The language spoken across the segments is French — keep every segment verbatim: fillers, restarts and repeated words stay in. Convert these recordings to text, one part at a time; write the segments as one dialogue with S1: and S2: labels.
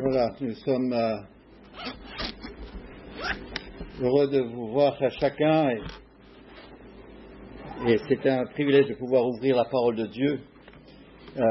S1: Voilà, nous sommes euh, heureux de vous voir chacun et, et c'est un privilège de pouvoir ouvrir la parole de Dieu euh,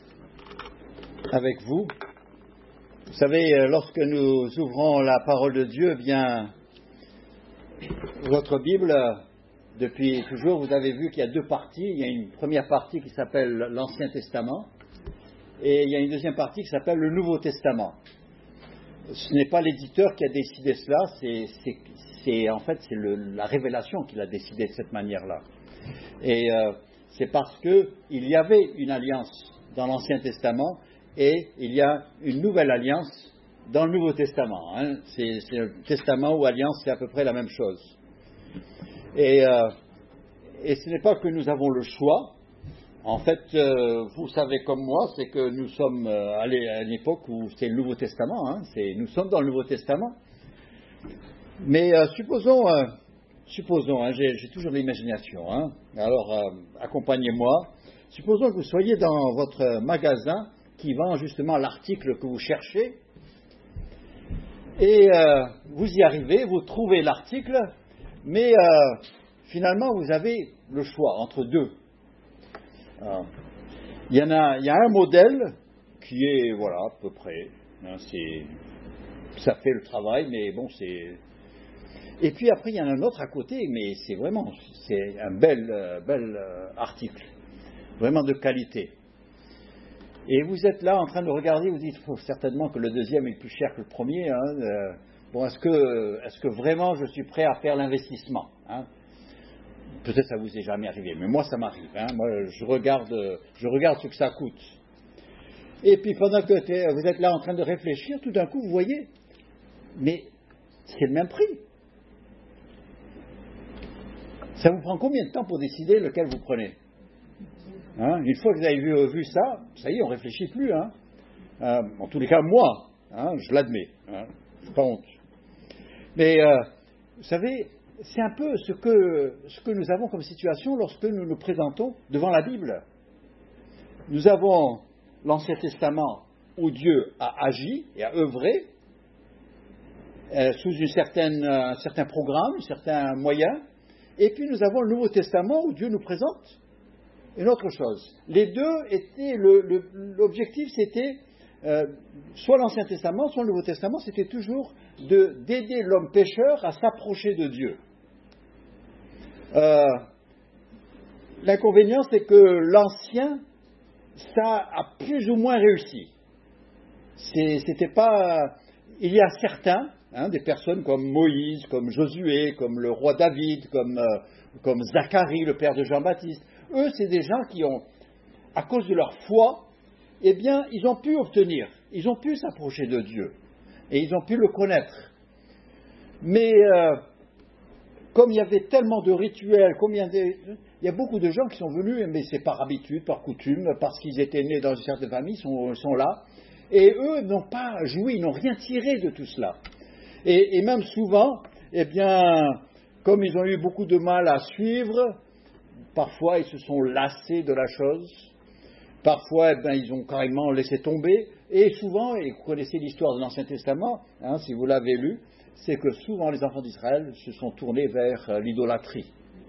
S1: avec vous. Vous savez, lorsque nous ouvrons la parole de Dieu, eh bien, votre Bible, depuis toujours, vous avez vu qu'il y a deux parties. Il y a une première partie qui s'appelle l'Ancien Testament et il y a une deuxième partie qui s'appelle le Nouveau Testament. Ce n'est pas l'éditeur qui a décidé cela, c'est, c'est, c'est en fait c'est le, la révélation qui l'a décidé de cette manière-là. Et euh, c'est parce qu'il y avait une alliance dans l'Ancien Testament et il y a une nouvelle alliance dans le Nouveau Testament. Hein. C'est, c'est le Testament ou alliance, c'est à peu près la même chose. Et, euh, et ce n'est pas que nous avons le choix. En fait, euh, vous savez comme moi, c'est que nous sommes euh, à une époque où c'est le Nouveau Testament, hein, c'est, nous sommes dans le Nouveau Testament. Mais euh, supposons, euh, supposons hein, j'ai, j'ai toujours l'imagination, hein, alors euh, accompagnez-moi, supposons que vous soyez dans votre magasin qui vend justement l'article que vous cherchez, et euh, vous y arrivez, vous trouvez l'article, mais euh, finalement vous avez le choix entre deux. Alors, il y en a, il y a un modèle qui est, voilà, à peu près, hein, c'est, ça fait le travail, mais bon, c'est... Et puis après, il y en a un autre à côté, mais c'est vraiment, c'est un bel, euh, bel euh, article, vraiment de qualité. Et vous êtes là en train de regarder, vous dites, oh, certainement que le deuxième est plus cher que le premier, hein, euh, bon, est-ce que, est-ce que vraiment je suis prêt à faire l'investissement, hein? Peut-être ça vous est jamais arrivé, mais moi ça m'arrive. Hein. Moi je regarde, je regarde ce que ça coûte. Et puis pendant que vous êtes là en train de réfléchir, tout d'un coup vous voyez, mais c'est le même prix. Ça vous prend combien de temps pour décider lequel vous prenez, hein? Une fois que vous avez vu, vu ça, ça y est, on ne réfléchit plus. Hein. Euh, en tous les cas, moi, hein, je l'admets. Hein, je n'ai pas honte. Mais euh, vous savez, c'est un peu ce que, ce que nous avons comme situation lorsque nous nous présentons devant la Bible. Nous avons l'Ancien Testament où Dieu a agi et a œuvré euh, sous une certaine, un certain programme, un certain moyen. Et puis nous avons le Nouveau Testament où Dieu nous présente une autre chose. Les deux étaient, le, le, l'objectif c'était, euh, soit l'Ancien Testament, soit le Nouveau Testament, c'était toujours de, d'aider l'homme pécheur à s'approcher de Dieu. Euh, l'inconvénient, c'est que l'ancien, ça a plus ou moins réussi. C'est, c'était pas. Il y a certains, hein, des personnes comme Moïse, comme Josué, comme le roi David, comme, euh, comme Zacharie, le père de Jean-Baptiste. Eux, c'est des gens qui ont, à cause de leur foi, eh bien, ils ont pu obtenir, ils ont pu s'approcher de Dieu et ils ont pu le connaître. Mais euh, comme il y avait tellement de rituels, combien de... il y a beaucoup de gens qui sont venus, mais c'est par habitude, par coutume, parce qu'ils étaient nés dans une certaine famille, sont, sont là, et eux n'ont pas joui, n'ont rien tiré de tout cela. Et, et même souvent, eh bien, comme ils ont eu beaucoup de mal à suivre, parfois ils se sont lassés de la chose, parfois eh bien, ils ont carrément laissé tomber, et souvent, et vous connaissez l'histoire de l'Ancien Testament, hein, si vous l'avez lu, c'est que souvent les enfants d'Israël se sont tournés vers euh, l'idolâtrie.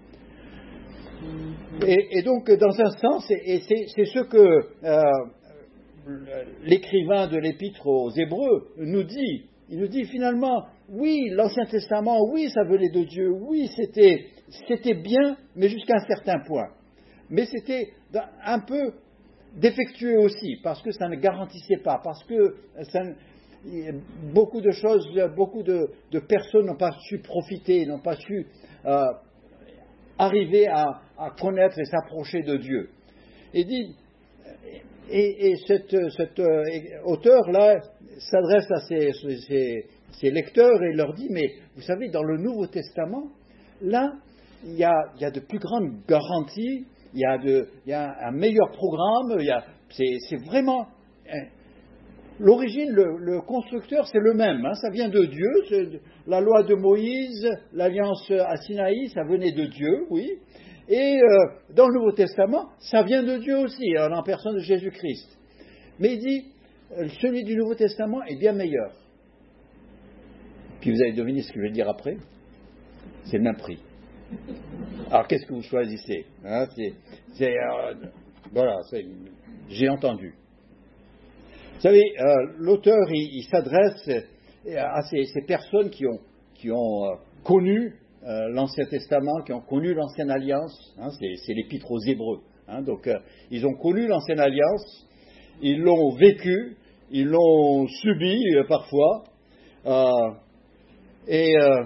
S1: Et, et donc, dans un sens, et c'est, c'est ce que euh, l'écrivain de l'Épître aux Hébreux nous dit. Il nous dit finalement, oui, l'Ancien Testament, oui, ça venait de Dieu, oui, c'était, c'était bien, mais jusqu'à un certain point. Mais c'était un peu défectueux aussi, parce que ça ne garantissait pas, parce que ça ne... Beaucoup de choses, beaucoup de, de personnes n'ont pas su profiter, n'ont pas su euh, arriver à, à connaître et s'approcher de Dieu. Et, dit, et, et cet euh, auteur-là s'adresse à ses, ses, ses lecteurs et leur dit, mais vous savez, dans le Nouveau Testament, là, il y a, il y a de plus grandes garanties, il y a, de, il y a un meilleur programme, il y a, c'est, c'est vraiment... Hein, l'origine, le, le constructeur, c'est le même, hein, ça vient de Dieu, c'est la loi de Moïse, l'alliance à Sinaï, ça venait de Dieu, oui, et euh, dans le Nouveau Testament, ça vient de Dieu aussi, en personne de Jésus-Christ. Mais il dit, celui du Nouveau Testament est bien meilleur. Puis vous allez deviner ce que je vais dire après. C'est le même prix. Alors qu'est-ce que vous choisissez, hein, c'est, c'est, euh, voilà, c'est, j'ai entendu. Vous savez, euh, l'auteur, il, il s'adresse à ces, ces personnes qui ont, qui ont euh, connu euh, l'Ancien Testament, qui ont connu l'Ancienne Alliance, hein, c'est, c'est l'Épître aux Hébreux. Hein, donc, euh, ils ont connu l'Ancienne Alliance, ils l'ont vécu, ils l'ont subi euh, parfois, euh, et euh,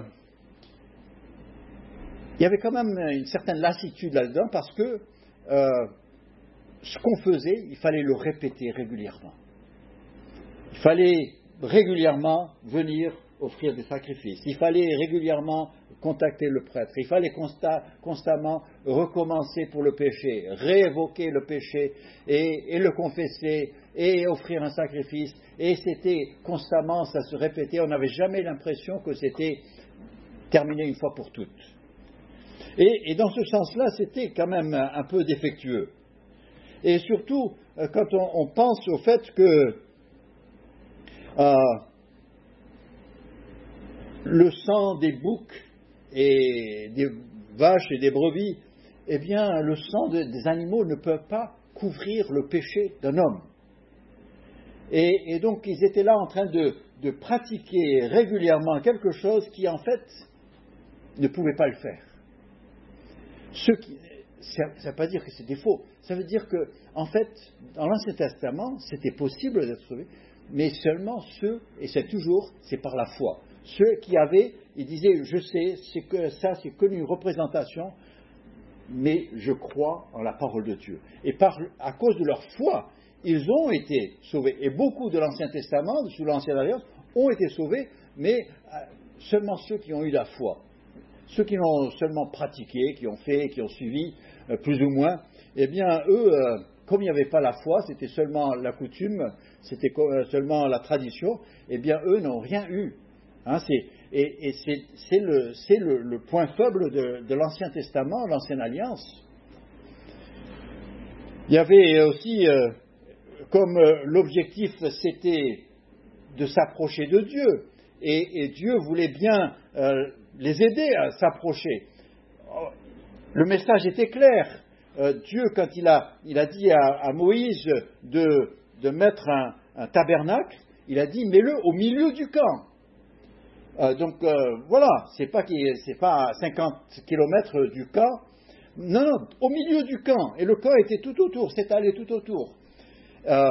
S1: il y avait quand même une certaine lassitude là-dedans parce que euh, ce qu'on faisait, il fallait le répéter régulièrement. Il fallait régulièrement venir offrir des sacrifices. Il fallait régulièrement contacter le prêtre. Il fallait consta- constamment recommencer pour le péché, réévoquer le péché et, et le confesser et offrir un sacrifice. Et c'était constamment, ça se répétait. On n'avait jamais l'impression que c'était terminé une fois pour toutes. Et, et dans ce sens-là, c'était quand même un, un peu défectueux. Et surtout, quand on, on pense au fait que euh, le sang des boucs et des vaches et des brebis, eh bien, le sang de, des animaux ne peut pas couvrir le péché d'un homme. Et, et donc, ils étaient là en train de, de pratiquer régulièrement quelque chose qui, en fait, ne pouvait pas le faire. Ce qui, ça ne veut pas dire que c'était faux. Ça veut dire que, en fait, dans l'Ancien Testament, c'était possible d'être sauvé, mais seulement ceux, et c'est toujours, c'est par la foi. Ceux qui avaient, ils disaient, je sais, c'est que ça, c'est qu'une représentation, mais je crois en la parole de Dieu. Et par, à cause de leur foi, ils ont été sauvés. Et beaucoup de l'Ancien Testament, sous l'Ancienne Alliance, ont été sauvés, mais seulement ceux qui ont eu la foi. Ceux qui l'ont seulement pratiqué, qui ont fait, qui ont suivi, euh, plus ou moins, eh bien, eux, euh, comme il n'y avait pas la foi, c'était seulement la coutume, c'était euh, seulement la tradition, eh bien, eux n'ont rien eu. Hein, c'est, et et c'est, c'est, le, c'est le, le point faible de, de l'Ancien Testament, l'Ancienne Alliance. Il y avait aussi, euh, comme euh, l'objectif, c'était de s'approcher de Dieu, et, et Dieu voulait bien euh, les aider à s'approcher. Le message était clair. Euh, Dieu, quand il a, il a dit à, à Moïse de, de mettre un, un tabernacle, il a dit, mets-le au milieu du camp. Euh, donc euh, voilà, c'est pas, c'est pas à cinquante kilomètres du camp, non, non, au milieu du camp. Et le camp était tout autour, s'étalait tout autour. Euh,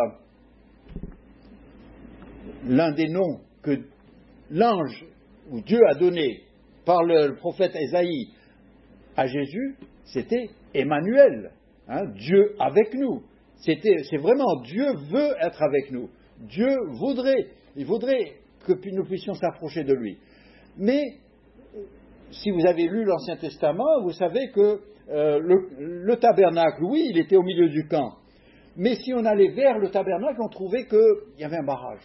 S1: l'un des noms que l'ange ou Dieu a donné par le prophète Ésaïe à Jésus, c'était Emmanuel, hein, Dieu avec nous. C'était, c'est vraiment Dieu veut être avec nous. Dieu voudrait, il voudrait que nous puissions s'approcher de lui. Mais si vous avez lu l'Ancien Testament, vous savez que euh, le, le tabernacle, oui, il était au milieu du camp. Mais si on allait vers le tabernacle, on trouvait qu'il y avait un barrage.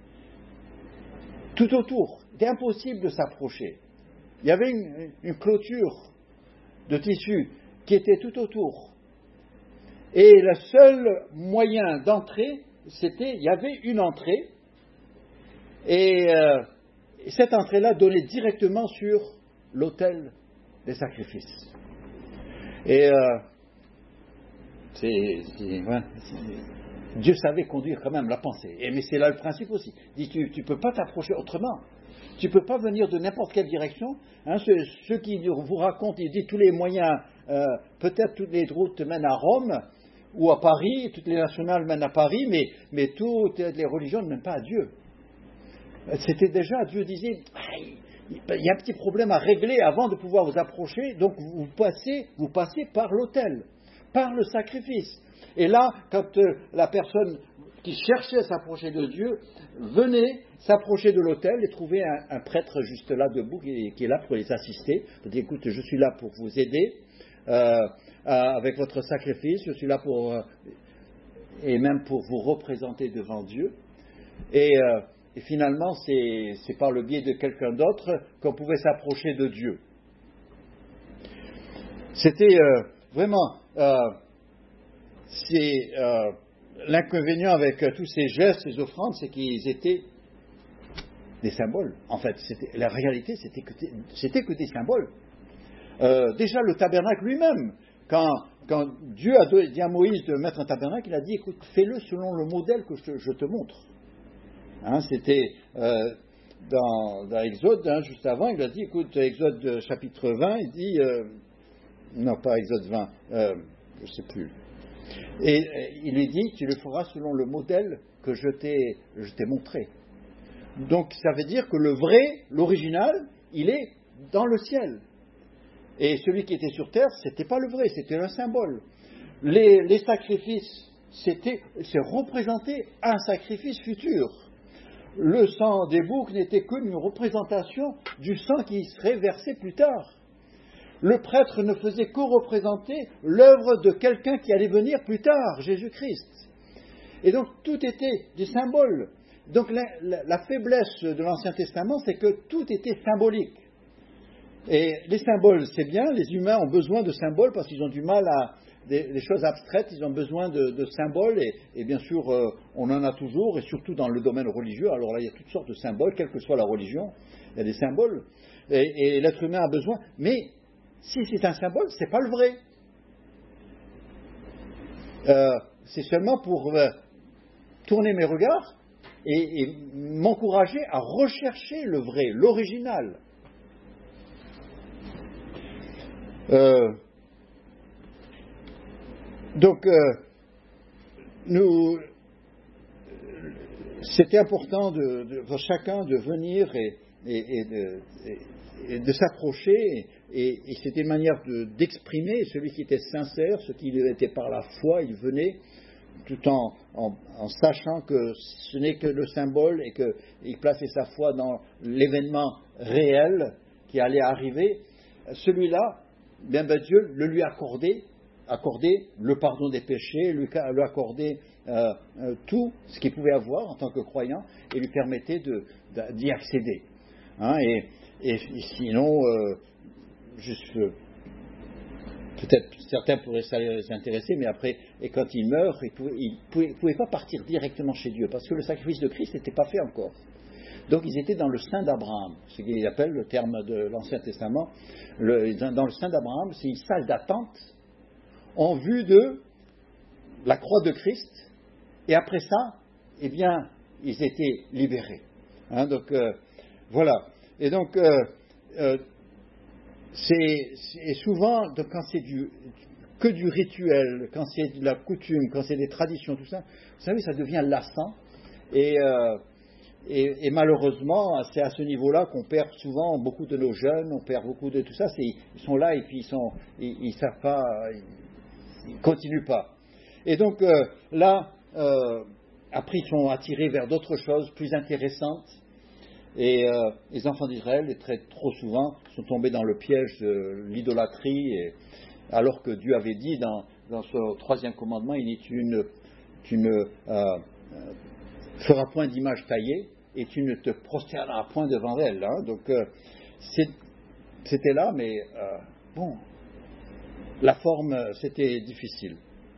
S1: Tout autour. C'était impossible de s'approcher. Il y avait une, une clôture de tissu qui était tout autour. Et le seul moyen d'entrer, c'était, il y avait une entrée, et, euh, et cette entrée-là donnait directement sur l'autel des sacrifices. Et euh, c'est, c'est, ouais, c'est, Dieu savait conduire quand même la pensée. Et, mais c'est là le principe aussi. Il dit, tu ne peux pas t'approcher autrement. Tu ne peux pas venir de n'importe quelle direction. Hein, ceux, ceux qui vous racontent, ils disent tous les moyens, euh, peut-être toutes les routes mènent à Rome ou à Paris, toutes les nationales mènent à Paris, mais, mais toutes les religions ne mènent pas à Dieu. C'était déjà, Dieu disait, il y a un petit problème à régler avant de pouvoir vous approcher, donc vous passez, vous passez par l'autel, par le sacrifice. Et là, quand euh, la personne qui cherchait à s'approcher de Dieu venait s'approcher de l'autel et trouvait un, un prêtre juste là debout qui, qui est là pour les assister. Il dit, écoute, je suis là pour vous aider euh, avec votre sacrifice, je suis là pour euh, et même pour vous représenter devant Dieu. Et, euh, et finalement, c'est, c'est par le biais de quelqu'un d'autre qu'on pouvait s'approcher de Dieu. C'était euh, vraiment, euh, c'est, euh, l'inconvénient avec tous ces gestes, ces offrandes, c'est qu'ils étaient des symboles. En fait, c'était, la réalité, c'était que, c'était que des symboles. Euh, déjà, le tabernacle lui-même, quand, quand Dieu a dit à Moïse de mettre un tabernacle, il a dit, écoute, fais-le selon le modèle que je, je te montre. Hein, c'était euh, dans, dans Exode, hein, juste avant, il a dit, écoute, Exode chapitre vingt, il dit, euh, non, pas Exode vingt, euh, je ne sais plus. Et euh, il lui dit, tu le feras selon le modèle que je t'ai, je t'ai montré. Donc ça veut dire que le vrai, l'original, il est dans le ciel. Et celui qui était sur terre, ce n'était pas le vrai, c'était un symbole. Les, les sacrifices, c'était, c'est représenté un sacrifice futur. Le sang des boucs n'était qu'une représentation du sang qui serait versé plus tard. Le prêtre ne faisait que représenter l'œuvre de quelqu'un qui allait venir plus tard, Jésus-Christ. Et donc tout était des symboles. Donc la, la, la faiblesse de l'Ancien Testament, c'est que tout était symbolique. Et les symboles, c'est bien, les humains ont besoin de symboles parce qu'ils ont du mal à... Des, des choses abstraites, ils ont besoin de, de symboles, et, et bien sûr, euh, on en a toujours, et surtout dans le domaine religieux. Alors là, il y a toutes sortes de symboles, quelle que soit la religion, il y a des symboles, et, et l'être humain a besoin. Mais si c'est un symbole, c'est pas le vrai. Euh, c'est seulement pour euh, tourner mes regards et, et m'encourager à rechercher le vrai, l'original. Euh, donc, euh, nous, c'était important de, de, pour chacun de venir et, et, et de, et, et de s'approcher, et, et c'était une manière de, d'exprimer celui qui était sincère, ce qui était par la foi, il venait, tout en, en, en sachant que ce n'est que le symbole et qu'il plaçait sa foi dans l'événement réel qui allait arriver. Celui-là, bien ben Dieu le lui accordait, accordait le pardon des péchés, lui, lui accordait euh, euh, tout ce qu'il pouvait avoir en tant que croyant et lui permettait de, de, d'y accéder. Hein, et, et, et sinon, euh, juste, euh, peut-être certains pourraient s'intéresser, mais après, et quand il meurt, il ne pouvait, pouvait pas partir directement chez Dieu parce que le sacrifice de Christ n'était pas fait encore. Donc ils étaient dans le sein d'Abraham, ce qu'ils appellent le terme de l'Ancien Testament. Le, dans le sein d'Abraham, c'est une salle d'attente en vue de la croix de Christ. Et après ça, eh bien, ils étaient libérés. Hein, donc euh, voilà. Et donc euh, euh, c'est, c'est souvent donc, quand c'est du que du rituel, quand c'est de la coutume, quand c'est des traditions, tout ça, vous savez, ça devient lassant. Et euh, Et, et malheureusement, c'est à ce niveau-là qu'on perd souvent beaucoup de nos jeunes, on perd beaucoup de tout ça. C'est, ils sont là et puis ils sont, ils, ils savent pas, ils, ils continuent pas. Et donc euh, là, euh, après ils sont attirés vers d'autres choses plus intéressantes. Et euh, les enfants d'Israël, très trop souvent, sont tombés dans le piège de l'idolâtrie, et, alors que Dieu avait dit dans, dans ce troisième commandement, il dit tu ne, tu ne euh, feras point d'image taillée et tu ne te prosterneras point devant elle. Hein. Donc euh, c'est, c'était là, mais euh, bon, la forme, c'était difficile.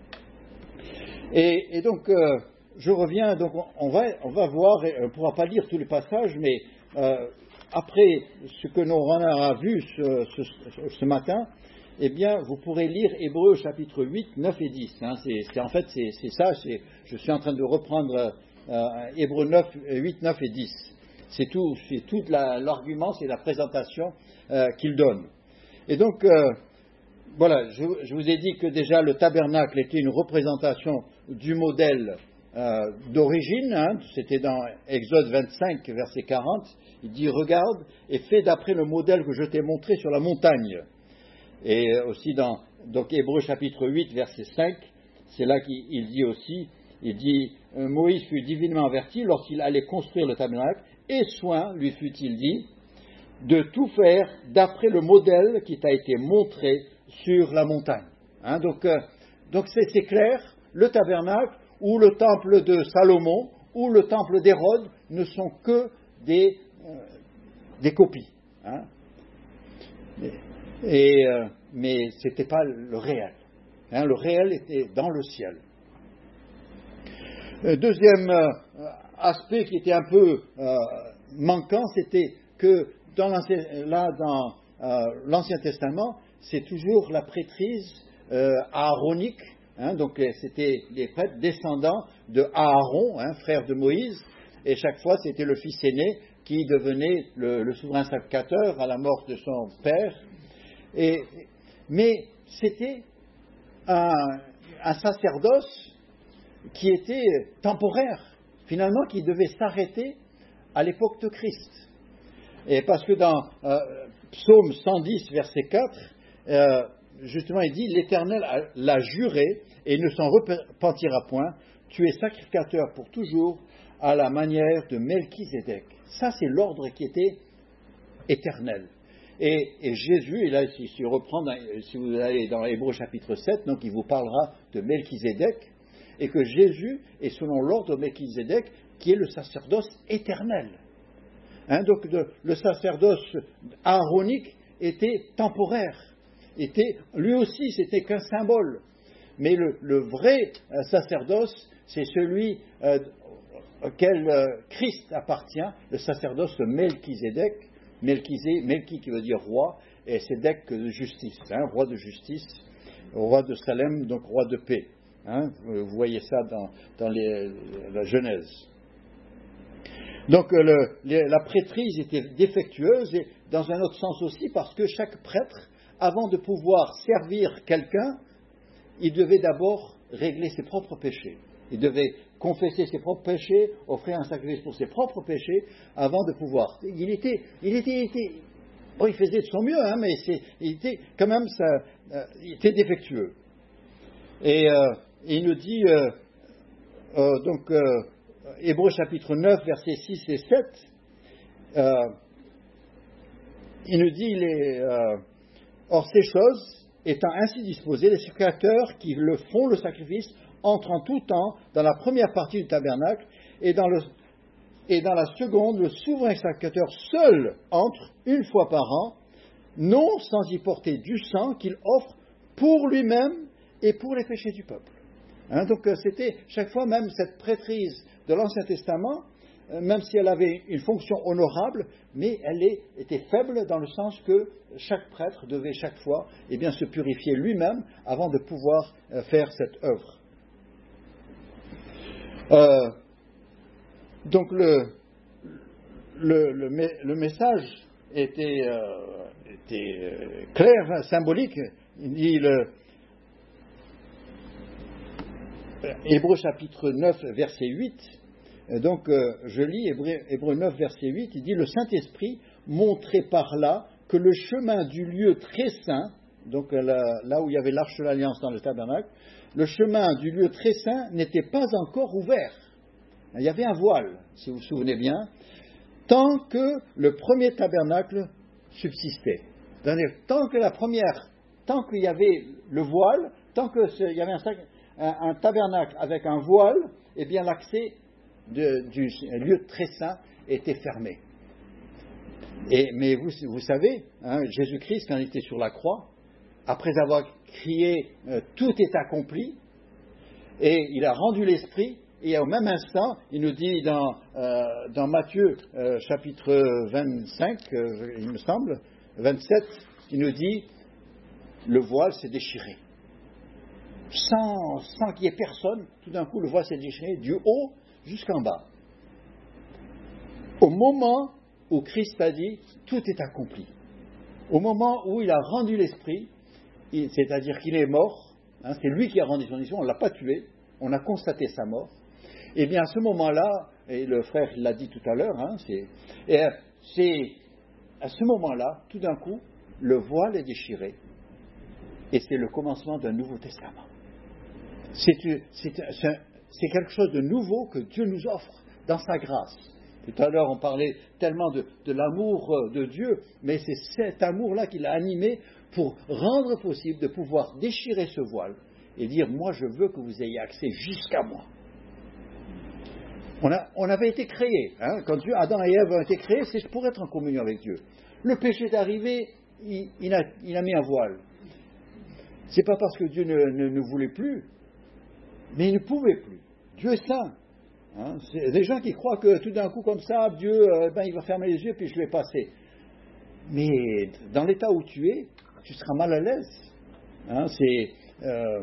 S1: Et, et donc, euh, je reviens, donc on va, on va voir, on ne pourra pas lire tous les passages, mais euh, après ce que nous avons vu ce, ce, ce matin, eh bien, vous pourrez lire Hébreux chapitre huit, neuf et dix. Hein. C'est, c'est, en fait, c'est, c'est ça, c'est, je suis en train de reprendre euh, Hébreux huit, neuf et dix. C'est tout, c'est tout la, l'argument, c'est la présentation euh, qu'il donne. Et donc, euh, voilà, je, je vous ai dit que déjà le tabernacle était une représentation du modèle euh, d'origine. Hein, c'était dans Exode vingt-cinq, verset quarante. Il dit, regarde et fais d'après le modèle que je t'ai montré sur la montagne. Et aussi dans donc Hébreux chapitre huit, verset cinq, c'est là qu'il dit aussi, il dit, Moïse fut divinement averti lorsqu'il allait construire le tabernacle, et soin lui fut-il dit de tout faire d'après le modèle qui t'a été montré sur la montagne. Hein, donc, euh, donc c'est, c'est clair, le tabernacle ou le temple de Salomon ou le temple d'Hérode ne sont que des, euh, des copies. Hein. Et, euh, mais ce n'était pas le réel. Hein, le réel était dans le ciel. Le deuxième euh, aspect qui était un peu euh, manquant, c'était que dans là, dans euh, l'Ancien Testament, c'est toujours la prêtrise euh, aaronique, hein, donc c'était les prêtres descendants de Aaron, hein, frère de Moïse, et chaque fois c'était le fils aîné qui devenait le, le souverain sacrificateur à la mort de son père. Et, mais c'était un, un sacerdoce qui était temporaire, finalement, qui devait s'arrêter à l'époque de Christ. Et parce que dans euh, Psaume cent dix, verset quatre, euh, justement, il dit « L'Éternel l'a juré et ne s'en repentira point. Tu es sacrificateur pour toujours à la manière de Melchizedek. » Ça, c'est l'ordre qui était éternel. Et, et Jésus, et là, si, si, reprend, si vous allez dans Hébreux chapitre sept, donc il vous parlera de Melchizedek, et que Jésus est selon l'ordre de Melchizedek, qui est le sacerdoce éternel. Hein, donc de, le sacerdoce aaronique était temporaire, était, lui aussi c'était qu'un symbole. Mais le, le vrai euh, sacerdoce, c'est celui euh, auquel euh, Christ appartient, le sacerdoce de Melchizedek, Melchizé, Melchi qui veut dire roi, et Sédek de justice, hein, roi de justice, roi de Salem, donc roi de paix. Hein, vous voyez ça dans, dans les, la Genèse. Donc le, les, la prêtrise était défectueuse, et dans un autre sens aussi, parce que chaque prêtre, avant de pouvoir servir quelqu'un, il devait d'abord régler ses propres péchés. Il devait confesser ses propres péchés, offrir un sacrifice pour ses propres péchés, avant de pouvoir. Il était, il était, il était bon, il faisait de son mieux, hein, mais c'est, il était quand même, ça, euh, il était défectueux. Et euh, il nous dit, euh, euh, donc, euh, Hébreux chapitre neuf, versets six et sept, euh, il nous dit, les, euh, or ces choses étant ainsi disposées, les sacrificateurs qui le font le sacrifice entrent en tout temps dans la première partie du tabernacle, et dans, le, et dans la seconde, le souverain sacrificateur seul entre une fois par an, non sans y porter du sang qu'il offre pour lui-même et pour les péchés du peuple. Hein, donc c'était chaque fois, même cette prêtrise de l'Ancien Testament, euh, même si elle avait une fonction honorable, mais elle est, était faible dans le sens que chaque prêtre devait chaque fois eh bien, se purifier lui-même avant de pouvoir euh, faire cette œuvre. Euh, donc le, le, le, le message était, euh, était euh, clair, symbolique. Il dit le Hébreux chapitre neuf, verset huit. Donc euh, je lis Hébreux, Hébreux neuf, verset huit. Il dit « Le Saint-Esprit montrait par là que le chemin du lieu très saint, donc là, là où il y avait l'arche de l'Alliance dans le tabernacle, le chemin du lieu très saint n'était pas encore ouvert. » Il y avait un voile, si vous vous souvenez bien, tant que le premier tabernacle subsistait. C'est-à-dire, tant que la première, tant qu'il y avait le voile, tant qu'il y avait un, un, un tabernacle avec un voile, eh bien l'accès de, du lieu très saint était fermé. Et, mais vous, vous savez, hein, Jésus-Christ, quand il était sur la croix, après avoir crié euh, « tout est accompli », et il a rendu l'esprit, et au même instant, il nous dit dans, euh, dans Matthieu euh, chapitre vingt-cinq, euh, il me semble, vingt-sept, il nous dit « le voile s'est déchiré ». Sans, sans qu'il y ait personne, tout d'un coup, le voile s'est déchiré du haut jusqu'en bas. Au moment où Christ a dit « tout est accompli », au moment où il a rendu l'esprit, c'est-à-dire qu'il est mort, hein, c'est lui qui a rendu son esprit, on ne l'a pas tué, on a constaté sa mort, et bien à ce moment-là, et le frère l'a dit tout à l'heure, hein, c'est, et c'est à ce moment-là, tout d'un coup, le voile est déchiré, et c'est le commencement d'un Nouveau Testament. C'est, c'est, c'est, c'est quelque chose de nouveau que Dieu nous offre dans sa grâce. Tout à l'heure, on parlait tellement de, de l'amour de Dieu, mais c'est cet amour-là qui l'a animé pour rendre possible de pouvoir déchirer ce voile et dire « moi, je veux que vous ayez accès jusqu'à moi ». On, a, on avait été créés, hein, quand Dieu, Adam et Ève ont été créés, c'est pour être en communion avec Dieu. Le péché est arrivé, il, il, a, il a mis un voile. C'est pas parce que Dieu ne, ne, ne voulait plus, mais il ne pouvait plus. Dieu est saint. Hein. C'est des gens qui croient que tout d'un coup, comme ça, Dieu, euh, ben, il va fermer les yeux puis je vais passer. Mais dans l'état où tu es, tu seras mal à l'aise. Hein, c'est, euh,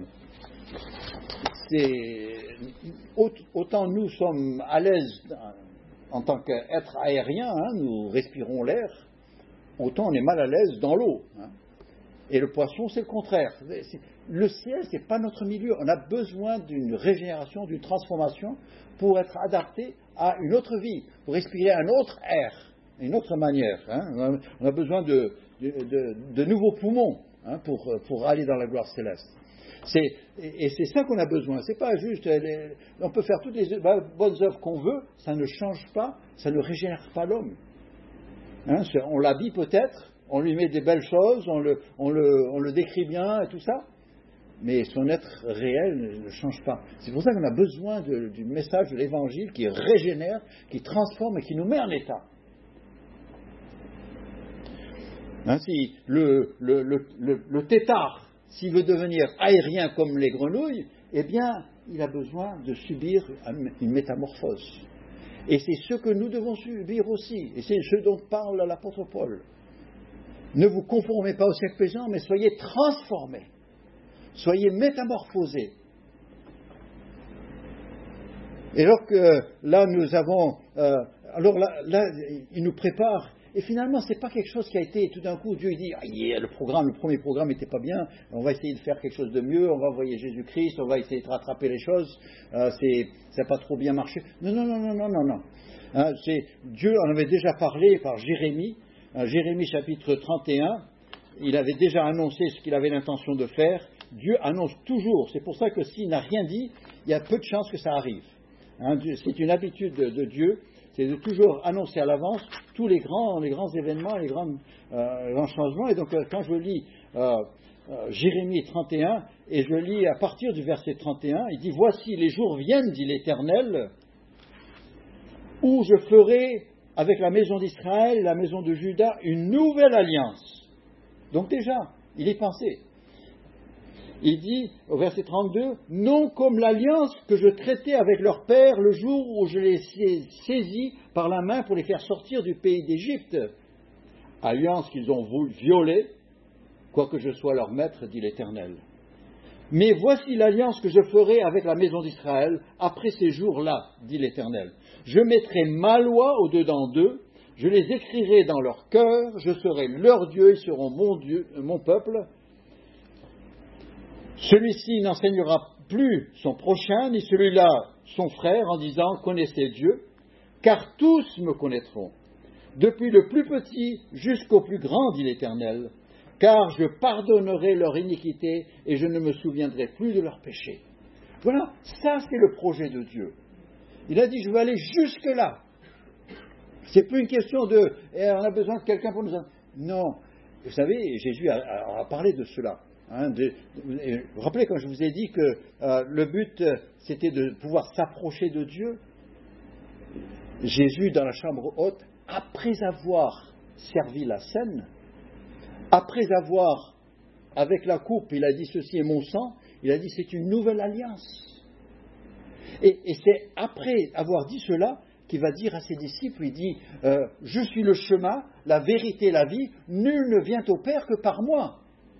S1: c'est, autant nous sommes à l'aise en tant qu'être aérien, hein, nous respirons l'air, autant on est mal à l'aise dans l'eau. Hein. Et le poisson, c'est le contraire. C'est, le ciel, ce n'est pas notre milieu. On a besoin d'une régénération, d'une transformation pour être adapté à une autre vie, pour respirer un autre air, une autre manière. Hein. On a besoin de, de, de, de nouveaux poumons, hein, pour, pour aller dans la gloire céleste. C'est, et c'est ça qu'on a besoin. C'est pas juste, les, on peut faire toutes les bonnes œuvres qu'on veut, ça ne change pas, ça ne régénère pas l'homme. Hein, on l'habille peut-être, on lui met des belles choses, on le, on, le, on le décrit bien et tout ça, mais son être réel ne change pas. C'est pour ça qu'on a besoin de, du message de l'Évangile qui régénère, qui transforme et qui nous met en état. Hein, si le, le, le, le, le tétard, s'il veut devenir aérien comme les grenouilles, eh bien, il a besoin de subir une métamorphose. Et c'est ce que nous devons subir aussi. Et c'est ce dont parle l'apôtre Paul. Ne vous conformez pas au siècle présent, mais soyez transformés. Soyez métamorphosés. Et alors que là, nous avons... Euh, alors là, là, il nous prépare. Et finalement, ce n'est pas quelque chose qui a été, tout d'un coup, Dieu dit, ah, yeah, le programme, le premier programme n'était pas bien, on va essayer de faire quelque chose de mieux, on va envoyer Jésus-Christ, on va essayer de rattraper les choses, euh, c'est, ça n'a pas trop bien marché. Non, non, non, non, non, non, non. Hein, c'est, Dieu en avait déjà parlé par Jérémie, hein, Jérémie chapitre trente et un, il avait déjà annoncé ce qu'il avait l'intention de faire. Dieu annonce toujours, c'est pour ça que s'il n'a rien dit, il y a peu de chances que ça arrive. Hein, c'est une habitude de, de Dieu. C'est de toujours annoncer à l'avance tous les grands, les grands événements, les grands, euh, les grands changements. Et donc, euh, quand je lis euh, euh, Jérémie trente et un, et je lis à partir du verset trente et un, il dit « Voici, les jours viennent, dit l'Éternel, où je ferai avec la maison d'Israël et la maison de Juda une nouvelle alliance. » Donc déjà, il est pensé. Il dit, au verset trente-deux, « Non comme l'alliance que je traitais avec leur père le jour où je les saisis par la main pour les faire sortir du pays d'Égypte. Alliance qu'ils ont voulu violer, quoique je sois leur maître, dit l'Éternel. Mais voici l'alliance que je ferai avec la maison d'Israël après ces jours-là, dit l'Éternel. Je mettrai ma loi au-dedans d'eux, je les écrirai dans leur cœur, je serai leur Dieu, ils seront mon Dieu, mon peuple. Celui-ci n'enseignera plus son prochain, ni celui-là son frère, en disant « Connaissez Dieu », car tous me connaîtront, depuis le plus petit jusqu'au plus grand, dit l'Éternel, car je pardonnerai leur iniquité et je ne me souviendrai plus de leurs péchés. Voilà, ça c'est le projet de Dieu. Il a dit « Je veux aller jusque-là ». C'est plus une question de eh, « on a besoin de quelqu'un pour nous... » Non, vous savez, Jésus a, a, a parlé de cela. Hein, de, de, vous vous rappelez quand je vous ai dit que euh, le but c'était de pouvoir s'approcher de Dieu. Jésus dans la chambre haute, après avoir servi la scène, après avoir avec la coupe, il a dit ceci est mon sang, il a dit c'est une nouvelle alliance. Et, et c'est après avoir dit cela qu'il va dire à ses disciples, il dit euh, je suis le chemin, la vérité, la vie, nul ne vient au Père que par moi.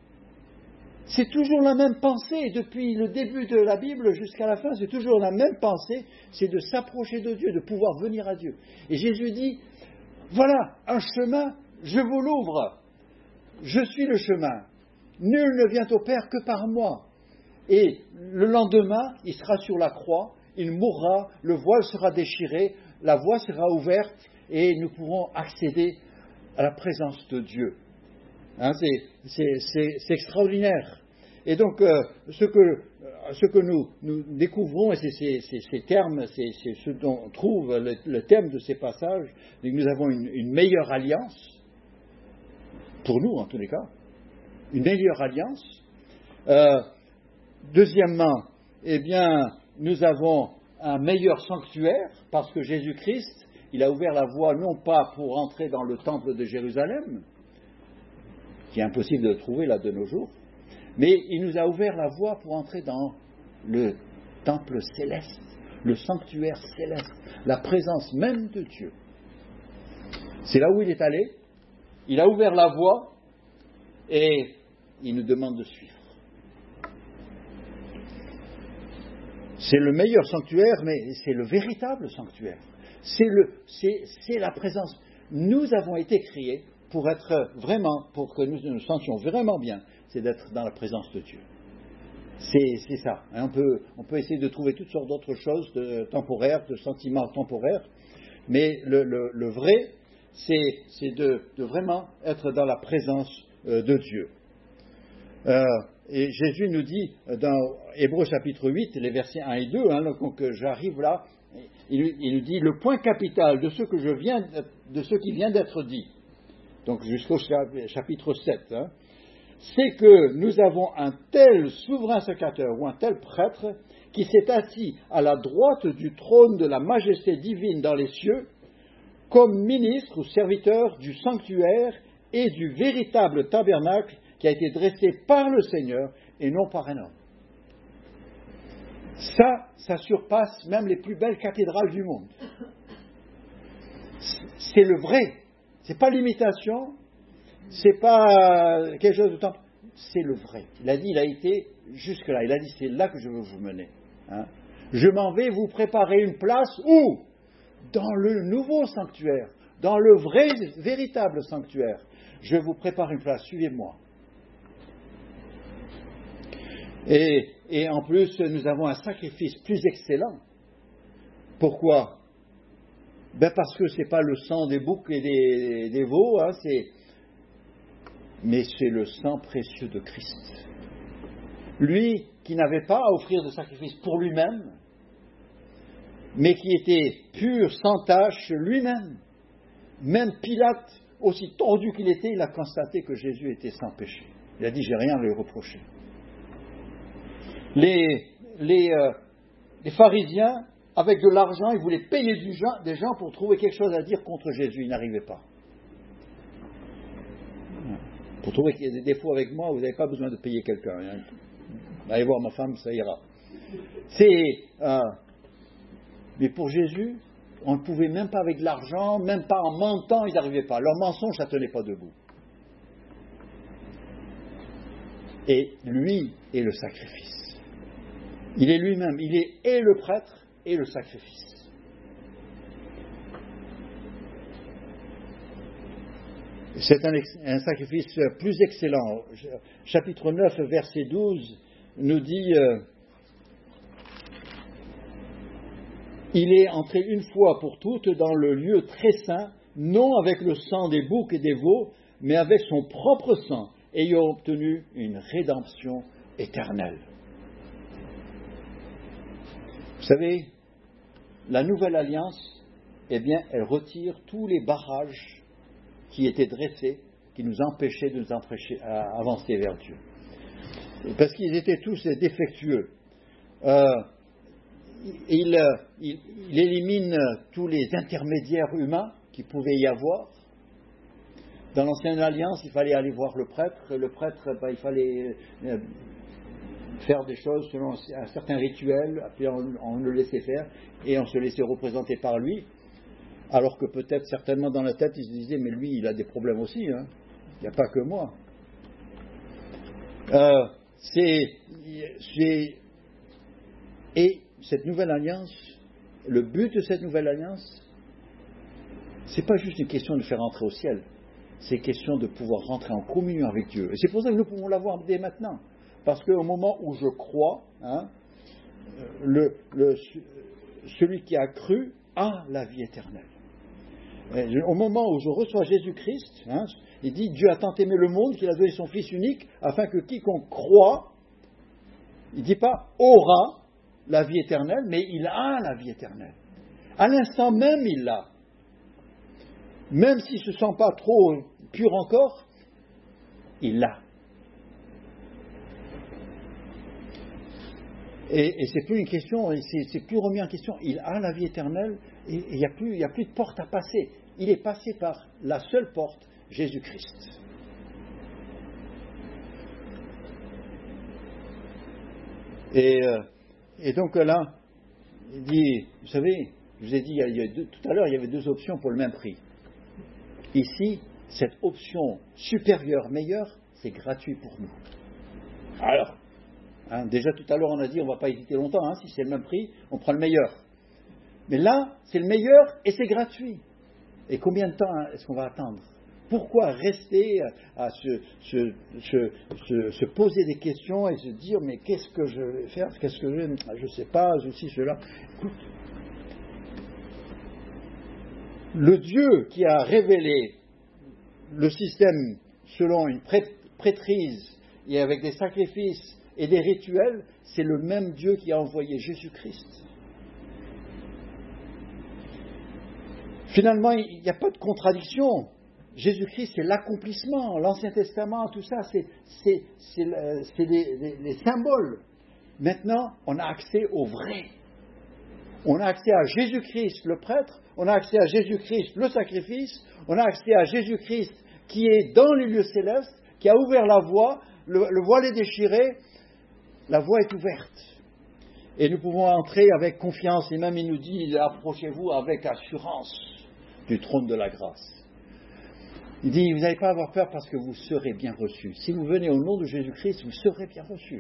S1: C'est toujours la même pensée, depuis le début de la Bible jusqu'à la fin, c'est toujours la même pensée, c'est de s'approcher de Dieu, de pouvoir venir à Dieu. Et Jésus dit, voilà, un chemin, je vous l'ouvre, je suis le chemin, nul ne vient au Père que par moi. Et le lendemain, il sera sur la croix, il mourra, le voile sera déchiré, la voie sera ouverte et nous pourrons accéder à la présence de Dieu. Hein, c'est, c'est, c'est, c'est extraordinaire. Et donc, euh, ce que, euh, ce que nous, nous découvrons, et c'est, c'est, c'est ces termes, c'est, c'est ce dont on trouve le, le thème de ces passages, c'est que nous avons une, une meilleure alliance, pour nous en tous les cas, une meilleure alliance. Euh, deuxièmement, eh bien, nous avons un meilleur sanctuaire, parce que Jésus-Christ, il a ouvert la voie non pas pour entrer dans le temple de Jérusalem, qui est impossible de le trouver là de nos jours, mais il nous a ouvert la voie pour entrer dans le temple céleste, le sanctuaire céleste, la présence même de Dieu. C'est là où il est allé, il a ouvert la voie et il nous demande de suivre. C'est le meilleur sanctuaire, mais c'est le véritable sanctuaire. C'est, le, c'est, c'est la présence. Nous avons été créés pour être vraiment, pour que nous nous sentions vraiment bien, c'est d'être dans la présence de Dieu. C'est, c'est ça. On peut, on peut essayer de trouver toutes sortes d'autres choses de temporaires, de sentiments temporaires, mais le, le, le vrai, c'est, c'est de, de vraiment être dans la présence euh, de Dieu. Euh, et Jésus nous dit dans Hébreux chapitre huit, les versets un et deux, hein, donc j'arrive là, il, il nous dit le point capital de ce que je viens, de ce qui vient d'être dit, donc jusqu'au chapitre sept, hein, c'est que nous avons un tel souverain sacrificateur ou un tel prêtre qui s'est assis à la droite du trône de la majesté divine dans les cieux, comme ministre ou serviteur du sanctuaire et du véritable tabernacle qui a été dressé par le Seigneur et non par un homme. Ça, ça surpasse même les plus belles cathédrales du monde. C'est le vrai. C'est pas l'imitation, c'est pas quelque chose de temporaire, c'est le vrai. Il a dit, il a été jusque-là. Il a dit, c'est là que je veux vous mener. Hein. Je m'en vais vous préparer une place où? Dans le nouveau sanctuaire, dans le vrai, véritable sanctuaire. Je vous prépare une place, suivez-moi. Et, et en plus, nous avons un sacrifice plus excellent. Pourquoi? Ben parce que ce n'est pas le sang des boucs et des, des veaux, hein, c'est, mais c'est le sang précieux de Christ. Lui qui n'avait pas à offrir de sacrifice pour lui-même, mais qui était pur, sans tache lui-même. Même Pilate, aussi tordu qu'il était, il a constaté que Jésus était sans péché. Il a dit, j'ai rien à lui reprocher. Les, les, euh, les pharisiens, avec de l'argent, ils voulaient payer du gens, des gens pour trouver quelque chose à dire contre Jésus. Ils n'arrivaient pas. Pour trouver qu'il y a des défauts avec moi, vous n'avez pas besoin de payer quelqu'un. Hein. Allez voir ma femme, ça ira. C'est, euh, mais pour Jésus, on ne pouvait même pas avec de l'argent, même pas en mentant, ils n'arrivaient pas. Leur mensonge, ça ne tenait pas debout. Et lui est le sacrifice. Il est lui-même, il est et le prêtre et le sacrifice. C'est un, un sacrifice plus excellent. Chapitre neuf, verset douze, nous dit euh, il est entré une fois pour toutes dans le lieu très saint, non avec le sang des boucs et des veaux, mais avec son propre sang, ayant obtenu une rédemption éternelle. Vous savez, la nouvelle alliance, eh bien, elle retire tous les barrages qui étaient dressés, qui nous empêchaient de nous empêcher à avancer vers Dieu. Parce qu'ils étaient tous défectueux. Euh, il, il, il élimine tous les intermédiaires humains qui pouvaient y avoir. Dans l'ancienne alliance, il fallait aller voir le prêtre. Le prêtre, ben, il fallait euh, faire des choses selon un certain rituel, puis on, on le laissait faire, et on se laissait représenter par lui, alors que peut-être, certainement dans la tête, il se disait, mais lui, il a des problèmes aussi, hein. Il n'y a pas que moi. Euh, c'est, c'est, et cette nouvelle alliance, le but de cette nouvelle alliance, c'est pas juste une question de faire entrer au ciel, c'est une question de pouvoir rentrer en communion avec Dieu. Et c'est pour ça que nous pouvons l'avoir dès maintenant. Parce qu'au moment où je crois, hein, le, le, celui qui a cru a la vie éternelle. Et au moment où je reçois Jésus-Christ, hein, il dit « Dieu a tant aimé le monde qu'il a donné son Fils unique, afin que quiconque croit, il ne dit pas « aura la vie éternelle », mais il a la vie éternelle. À l'instant même, il l'a. Même s'il ne se sent pas trop pur encore, il l'a. Et, et c'est plus une question, c'est, c'est plus remis en question. Il a la vie éternelle et il n'y a plus, il n'y a plus de porte à passer. Il est passé par la seule porte, Jésus-Christ. Et, euh, et donc là, Il dit, vous savez, je vous ai dit il y a, il y a deux, tout à l'heure, il y avait deux options pour le même prix. Ici, cette option supérieure, meilleure, c'est gratuit pour nous. Alors, hein, déjà tout à l'heure on a dit on ne va pas hésiter longtemps, hein, si c'est le même prix, on prend le meilleur. Mais là, c'est le meilleur et c'est gratuit. Et combien de temps hein, est-ce qu'on va attendre? Pourquoi rester à se, se, se, se, se poser des questions et se dire mais qu'est-ce que je vais faire? Qu'est-ce que je je ne sais pas, ceci, cela. Écoute, le Dieu qui a révélé le système selon une prêtrise et avec des sacrifices et des rituels, c'est le même Dieu qui a envoyé Jésus-Christ. Finalement, il n'y a pas de contradiction. Jésus-Christ, c'est l'accomplissement. L'Ancien Testament, tout ça, c'est, c'est, c'est, c'est les, les, les symboles. Maintenant, on a accès au vrai. On a accès à Jésus-Christ, le prêtre. On a accès à Jésus-Christ, le sacrifice. On a accès à Jésus-Christ qui est dans les lieux célestes, qui a ouvert la voie. Le, le voile est déchiré. La voie est ouverte. Et nous pouvons entrer avec confiance. Et même il nous dit, approchez-vous avec assurance du trône de la grâce. Il dit, vous n'allez pas avoir peur parce que vous serez bien reçus. Si vous venez au nom de Jésus-Christ, vous serez bien reçus.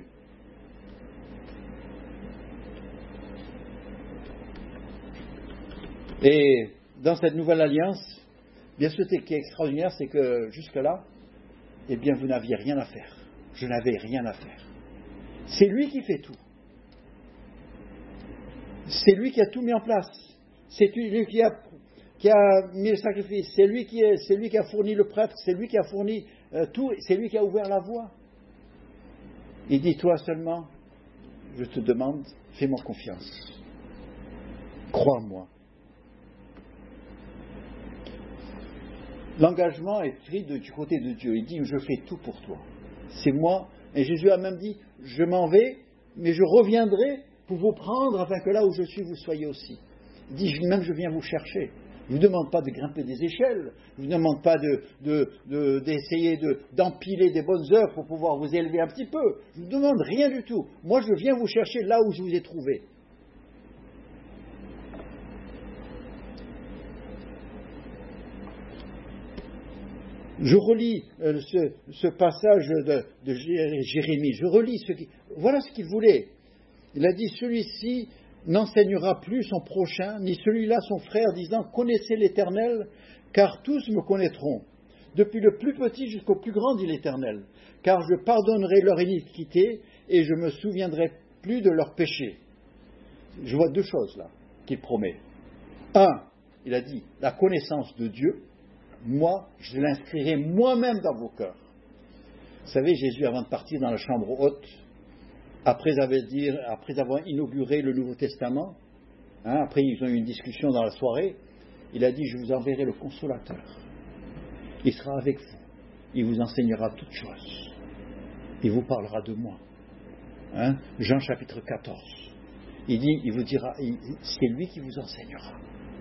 S1: Et dans cette nouvelle alliance, bien sûr, ce qui est extraordinaire, c'est que jusque-là, eh bien, vous n'aviez rien à faire. Je n'avais rien à faire. C'est lui qui fait tout. C'est lui qui a tout mis en place. C'est lui qui a, qui a mis le sacrifice. C'est lui qui, est, c'est lui qui a fourni le prêtre. C'est lui qui a fourni euh, tout. C'est lui qui a ouvert la voie. Il dit, toi seulement, je te demande, fais-moi confiance. Crois-moi. L'engagement est pris de, du côté de Dieu. Il dit, je fais tout pour toi. C'est moi. Et Jésus a même dit, je m'en vais, mais je reviendrai pour vous prendre, afin que là où je suis, vous soyez aussi. Il dit, même je viens vous chercher. Je ne vous demande pas de grimper des échelles. Je ne vous demande pas de, de, de, d'essayer de, d'empiler des bonnes œuvres pour pouvoir vous élever un petit peu. Je ne vous demande rien du tout. Moi, je viens vous chercher là où je vous ai trouvé. Je relis euh, ce, ce passage de, de Jérémie. Je relis ce qui... Voilà ce qu'il voulait. Il a dit, celui-ci n'enseignera plus son prochain, ni celui-là son frère, disant, connaissez l'Éternel, car tous me connaîtront. Depuis le plus petit jusqu'au plus grand, dit l'Éternel, car je pardonnerai leur iniquité et je me souviendrai plus de leurs péchés. Je vois deux choses là qu'il promet. Un, il a dit, la connaissance de Dieu, moi, je l'inscrirai moi-même dans vos cœurs. Vous savez, Jésus, avant de partir dans la chambre haute, après avoir, dire, après avoir inauguré le Nouveau Testament, hein, après ils ont eu une discussion dans la soirée, il a dit, je vous enverrai le Consolateur. Il sera avec vous. Il vous enseignera toutes choses. Il vous parlera de moi. Hein, Jean chapitre quatorze. Il dit, il vous dira, il, c'est lui qui vous enseignera.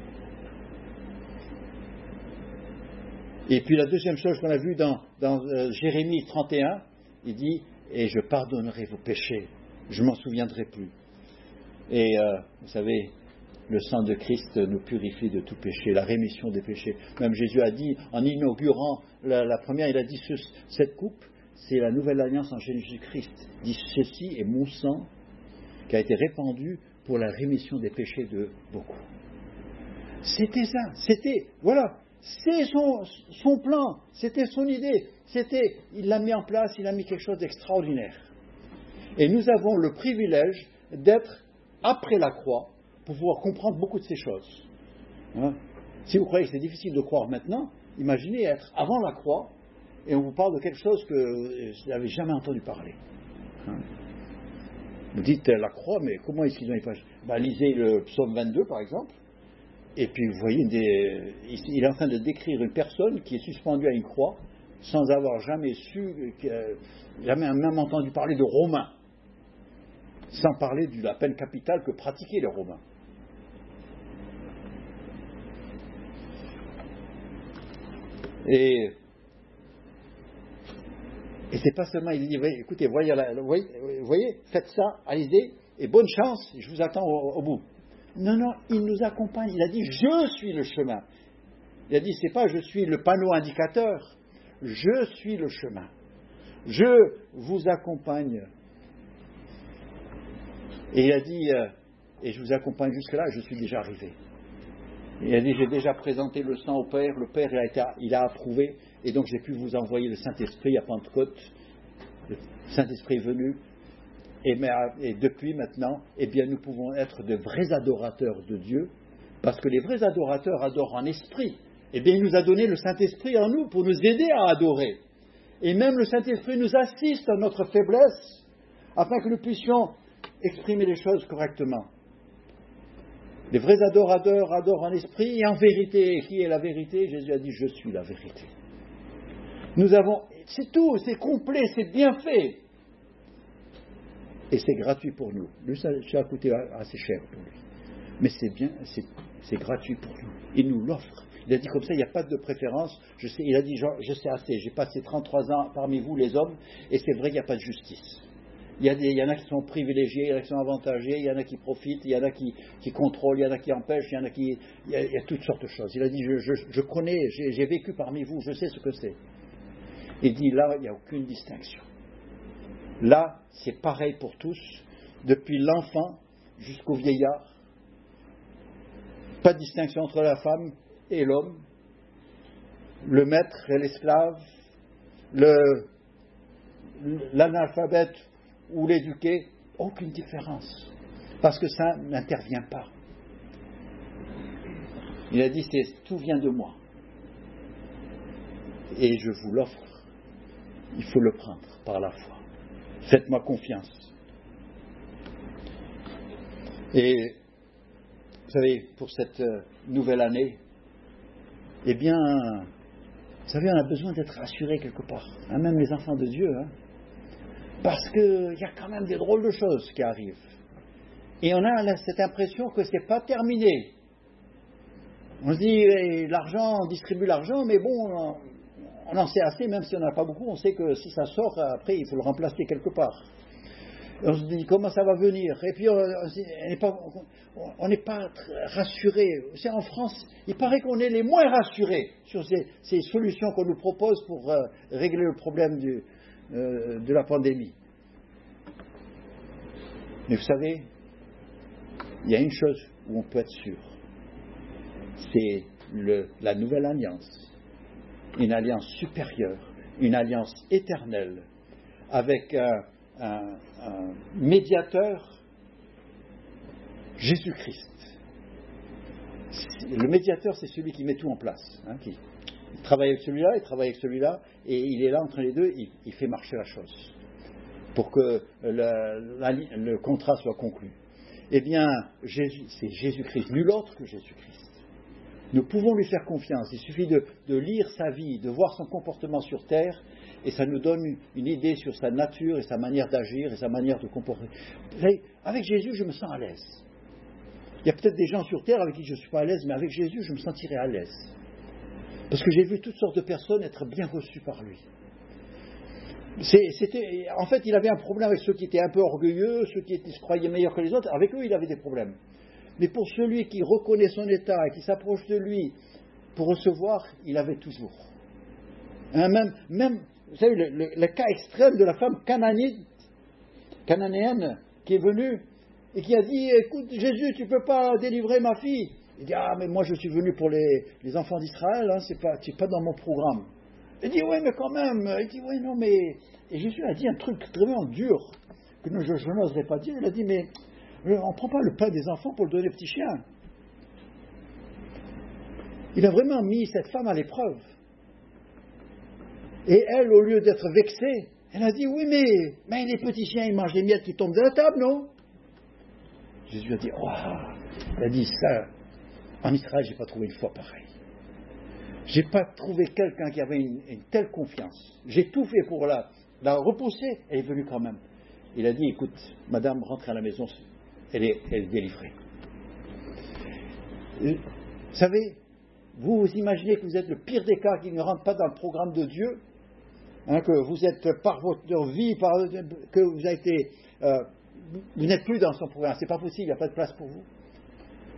S1: Et puis la deuxième chose qu'on a vue dans, dans euh, Jérémie trente et un, il dit, et je pardonnerai vos péchés, je ne m'en souviendrai plus. Et euh, vous savez, le sang de Christ nous purifie de tout péché, la rémission des péchés. Même Jésus a dit, en inaugurant la, la première, il a dit, ce, cette coupe, c'est la nouvelle alliance en Jésus-Christ. Il dit, ceci est mon sang qui a été répandu pour la rémission des péchés de beaucoup. C'était ça, c'était, voilà. C'est son, son plan, c'était son idée, c'était, il l'a mis en place, il a mis quelque chose d'extraordinaire. Et nous avons le privilège d'être après la croix pour pouvoir comprendre beaucoup de ces choses. Hein? Si vous croyez que c'est difficile de croire maintenant, imaginez être avant la croix et on vous parle de quelque chose que vous n'avez jamais entendu parler. Hein? Vous dites la croix, mais comment est-ce qu'ils ont fait? Ben, lisez le psaume vingt-deux par exemple. Et puis vous voyez, des, il est en train de décrire une personne qui est suspendue à une croix sans avoir jamais su, jamais même entendu parler de Romains, sans parler de la peine capitale que pratiquaient les Romains. Et, et c'est pas seulement, il dit, écoutez, voyez, voyez, voyez, faites ça, allez-y, et bonne chance, je vous attends au, au bout. Non, non, il nous accompagne. Il a dit, je suis le chemin. Il a dit, c'est pas je suis le panneau indicateur. Je suis le chemin. Je vous accompagne. Et il a dit, euh, et je vous accompagne jusque-là, je suis déjà arrivé. Il a dit, j'ai déjà présenté le sang au Père, le Père il a, été, il a approuvé, et donc j'ai pu vous envoyer le Saint-Esprit à Pentecôte. Le Saint-Esprit est venu, et, et depuis maintenant, eh bien, nous pouvons être de vrais adorateurs de Dieu, parce que les vrais adorateurs adorent en esprit. Eh bien, il nous a donné le Saint-Esprit en nous pour nous aider à adorer. Et même le Saint-Esprit nous assiste à notre faiblesse, afin que nous puissions exprimer les choses correctement. Les vrais adorateurs adorent en esprit et en vérité. Et qui est la vérité? Jésus a dit, je suis la vérité. Nous avons, c'est tout, c'est complet, c'est bien fait. Et c'est gratuit pour nous. Lui, ça, ça a coûté assez cher pour lui. Mais c'est bien, c'est, c'est gratuit pour nous. Il nous l'offre. Il a dit comme ça, il n'y a pas de préférence. Je sais, il a dit, je sais assez, j'ai passé trente-trois ans parmi vous les hommes, et c'est vrai qu'il n'y a pas de justice. Il y, a des, il y en a qui sont privilégiés, il y en a qui sont avantagés, il y en a qui profitent, il y en a qui, qui contrôlent, il y en a qui empêchent, il y en a qui... Il y a, il y a toutes sortes de choses. Il a dit, je, je, je connais, j'ai, j'ai vécu parmi vous, je sais ce que c'est. Il dit, là, il n'y a aucune distinction. Là, c'est pareil pour tous, depuis l'enfant jusqu'au vieillard. Pas de distinction entre la femme et l'homme, le maître et l'esclave, le, l'analphabète ou l'éduqué, aucune différence, parce que ça n'intervient pas. Il a dit, c'est, tout vient de moi, et je vous l'offre, il faut le prendre par la foi. Faites-moi confiance. Et, vous savez, pour cette nouvelle année, eh bien, vous savez, on a besoin d'être rassurés quelque part, hein, même les enfants de Dieu, hein, parce qu'il y a quand même des drôles de choses qui arrivent. Et on a cette impression que ce n'est pas terminé. On se dit, eh, l'argent, on distribue l'argent, mais bon, on en sait assez, même si on n'en a pas beaucoup, on sait que si ça sort, après, il faut le remplacer quelque part. Et on se dit, comment ça va venir? Et puis, on n'est pas, on n'est pas rassuré. C'est en France, il paraît qu'on est les moins rassurés sur ces, ces solutions qu'on nous propose pour euh, régler le problème du, euh, de la pandémie. Mais vous savez, il y a une chose où on peut être sûr. C'est le, la nouvelle alliance. Une alliance supérieure, une alliance éternelle, avec un, un, un médiateur, Jésus-Christ. Le médiateur, c'est celui qui met tout en place. Hein, qui il travaille avec celui-là, il travaille avec celui-là, et il est là entre les deux, il, il fait marcher la chose, pour que le, la, le contrat soit conclu. Eh bien, Jésus, c'est Jésus-Christ, nul autre que Jésus-Christ. Nous pouvons lui faire confiance. Il suffit de, de lire sa vie, de voir son comportement sur terre, et ça nous donne une, une idée sur sa nature et sa manière d'agir et sa manière de comporter. Vous savez, avec Jésus, je me sens à l'aise. Il y a peut-être des gens sur terre avec qui je ne suis pas à l'aise, mais avec Jésus, je me sentirai à l'aise. Parce que j'ai vu toutes sortes de personnes être bien reçues par lui. C'est, c'était, en fait, il avait un problème avec ceux qui étaient un peu orgueilleux, ceux qui étaient, se croyaient meilleurs que les autres. Avec eux, il avait des problèmes. Mais pour celui qui reconnaît son état et qui s'approche de lui pour recevoir, il avait toujours. Hein, même, même, vous savez, le, le, le cas extrême de la femme cananéenne, cananéenne qui est venue et qui a dit, écoute, Jésus, tu ne peux pas délivrer ma fille. Il dit, ah, mais moi je suis venu pour les, les enfants d'Israël, hein, c'est pas, c'est pas dans mon programme. Il dit, oui, mais quand même. Il dit, oui, non, mais... Et Jésus a dit un truc vraiment dur, que je, je n'oserais pas dire. Il a dit, mais on ne prend pas le pain des enfants pour le donner aux petits chiens. Il a vraiment mis cette femme à l'épreuve. Et elle, au lieu d'être vexée, elle a dit, oui, mais, mais les petits chiens, ils mangent les miettes qui tombent de la table, non? Jésus a dit, oh, il a dit ça, en Israël, je n'ai pas trouvé une foi pareille. Je n'ai pas trouvé quelqu'un qui avait une, une telle confiance. J'ai tout fait pour la, la repousser, elle est venue quand même. Il a dit, écoute, madame, rentrez à la maison, elle est, elle est délivrée. Vous savez, vous vous imaginez que vous êtes le pire des cas qui ne rentre pas dans le programme de Dieu, hein, que vous êtes par votre vie, par, que vous avez été, euh, vous n'êtes plus dans son programme, c'est pas possible, il n'y a pas de place pour vous.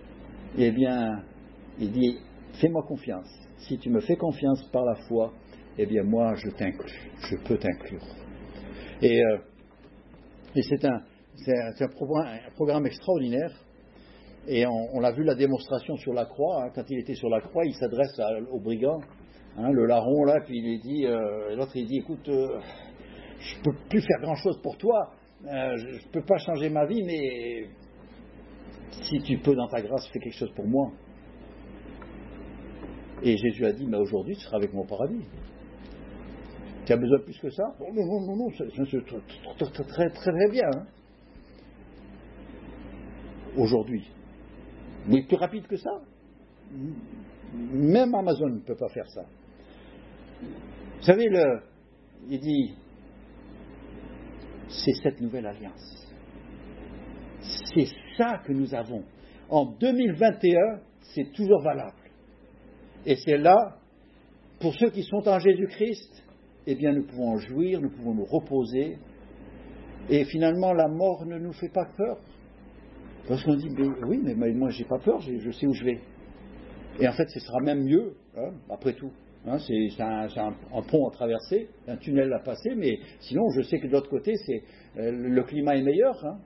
S1: eh bien, il dit, fais-moi confiance. Si tu me fais confiance par la foi, eh bien moi je t'inclus, je peux t'inclure. Et, euh, et c'est, un, c'est, un, c'est un, programme, un programme extraordinaire. Et on, on l'a vu la démonstration sur la croix, hein, quand il était sur la croix, il s'adresse à, au brigand, hein, le larron là, puis il lui dit, euh, l'autre il dit, écoute, euh, je ne peux plus faire grand chose pour toi, euh, je ne peux pas changer ma vie, mais si tu peux dans ta grâce, fais quelque chose pour moi. Et Jésus a dit, mais aujourd'hui tu seras avec moi au paradis. Tu as besoin de plus que ça? Non, non, non, non, c'est, c'est très, très, très, très bien. Hein. Aujourd'hui. Mais plus rapide que ça. Même Amazon ne peut pas faire ça. Vous savez, le, il dit, c'est cette nouvelle alliance. C'est ça que nous avons. En deux mille vingt et un, c'est toujours valable. Et c'est là, pour ceux qui sont en Jésus-Christ, eh bien nous pouvons en jouir, nous pouvons nous reposer. Et finalement, la mort ne nous fait pas peur. Parce qu'on dit, mais, oui, mais moi j'ai pas peur, je sais où je vais. Et en fait, ce sera même mieux, hein, après tout. Hein, c'est c'est, un, c'est un, un pont à traverser, un tunnel à passer, mais sinon, je sais que de l'autre côté, c'est, euh, le climat est meilleur. Hein.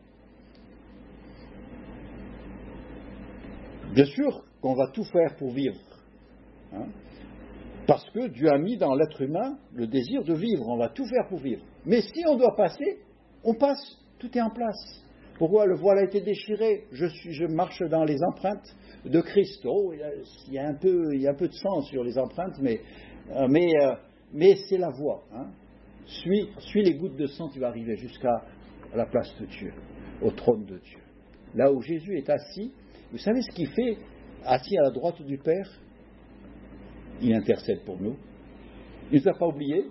S1: Bien sûr qu'on va tout faire pour vivre. Hein, parce que Dieu a mis dans l'être humain le désir de vivre, on va tout faire pour vivre. Mais si on doit passer, on passe, tout est en place. Pourquoi le voile a été déchiré? Je, suis, je marche dans les empreintes de Christ. Oh, il y a, il y a un peu, il y a un peu de sang sur les empreintes, mais, euh, mais, euh, mais c'est la voie. Hein. Suis, suis les gouttes de sang, tu vas arriver jusqu'à la place de Dieu, au trône de Dieu. Là où Jésus est assis, vous savez ce qu'il fait, assis à la droite du Père? Il intercède pour nous. Il ne nous a pas oubliés.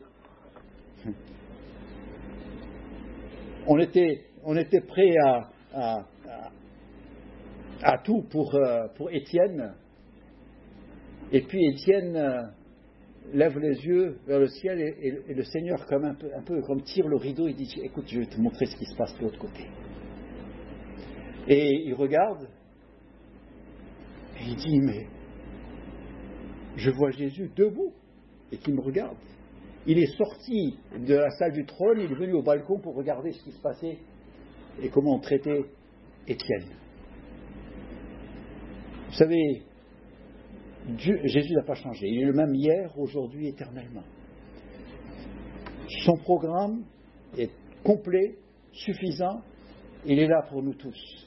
S1: On était... On était prêt à, à, à, à tout pour, euh, pour Étienne. Et puis Étienne euh, lève les yeux vers le ciel et, et, et le Seigneur, comme un peu, un peu comme tire le rideau, il dit, écoute, je vais te montrer ce qui se passe de l'autre côté. Et il regarde et il dit, mais je vois Jésus debout et qui me regarde. Il est sorti de la salle du trône, il est venu au balcon pour regarder ce qui se passait et comment on traitait Étienne. Vous savez, Dieu, Jésus n'a pas changé. Il est le même hier, aujourd'hui, éternellement. Son programme est complet, suffisant. Il est là pour nous tous.